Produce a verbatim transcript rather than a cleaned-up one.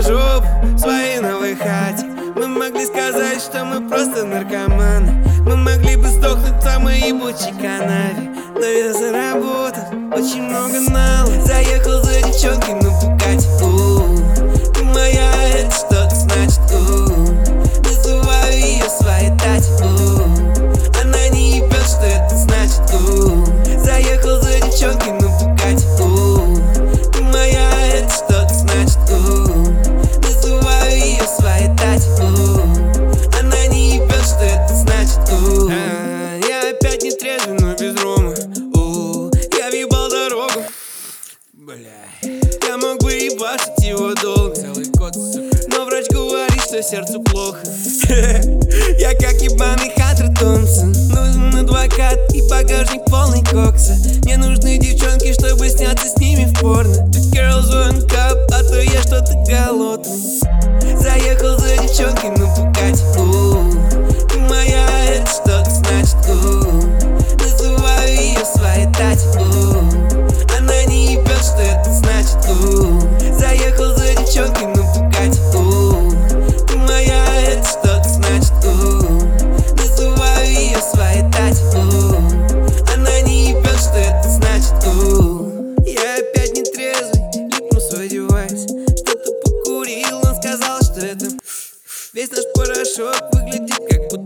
на жопу в своей новой хате. Мы могли сказать, что мы просто наркоманы. Мы могли бы сдохнуть в самой ебучей канаве. Но я заработал очень много налог. Заехал за девчонкой на Букате. У, ты моя, это что-то значит. У, называю ее своей Тати. У, она не ебет, что это значит. У, заехал за девчонкой на Букате. У, ты моя, это что-то значит. У, называю ее своей Тати. У, она не ебет, что это значит. У, а, я опять не трезвый, но без рома. У, я въебал дорогу. Бля, я мог бы ебашить его долго, целый год, сука. Но врач говорит, что сердцу плохо. Я как ебаный Хантер Томпсон. Нужен адвокат и багажник полный кокса. Мне нужны девчонки, чтобы сняться с ними в порно. Two girls, one cup, а то я что-то голодный. Заехал за девчонкой на Букате. У, ты моя, это что-то значит. У, называю ее своей Тати. У, она не ебет, что это значит. У, заехал за девчонкой на Букате. У, ты моя, это что-то значит. У, называю ее своей Тати. У, она не ебет, что это значит. У, я опять не трезвый, липну в свой девайс. Что-то покурил, он сказал, что это весь наш порошок выглядит как будто